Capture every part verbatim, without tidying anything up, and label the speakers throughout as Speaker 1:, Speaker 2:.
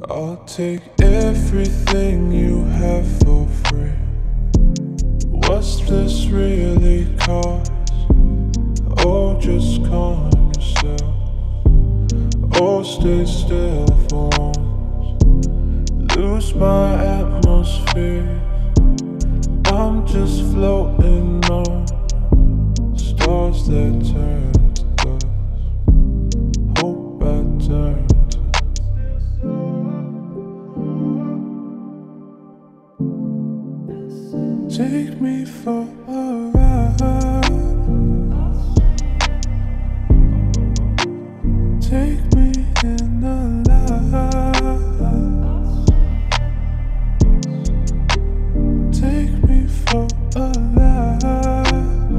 Speaker 1: I'll take everything you have for free. What's this really cost? Oh, just calm yourself. Oh, stay still for once. Lose my atmosphere. I'm just floating on stars that turn to dust. Hope I turn to dust. Take me for a ride. Take me in the light. Take me for a ride.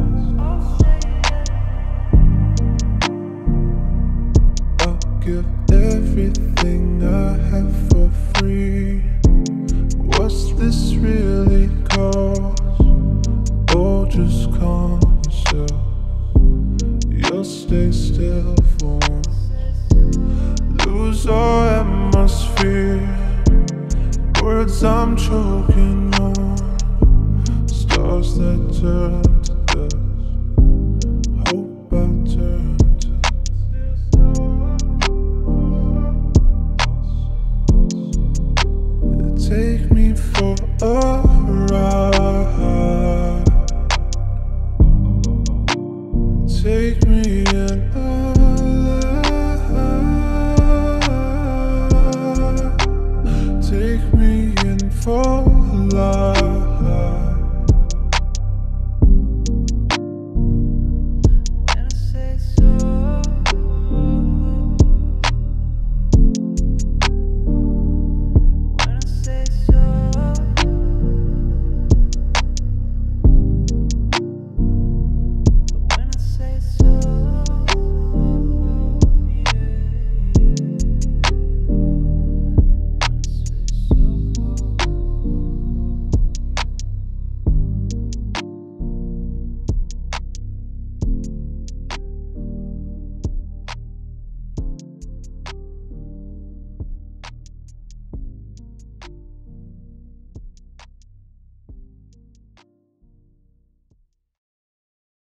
Speaker 1: I'll give everything I have for free. What's this really cost? Oh, just calm yourself. You'll stay still for once. Lose our atmosphere. Words I'm choking on. Stars that turn to dust. Hope I turn to dust. Take me for a ride. Take me in a light. Take me in for life.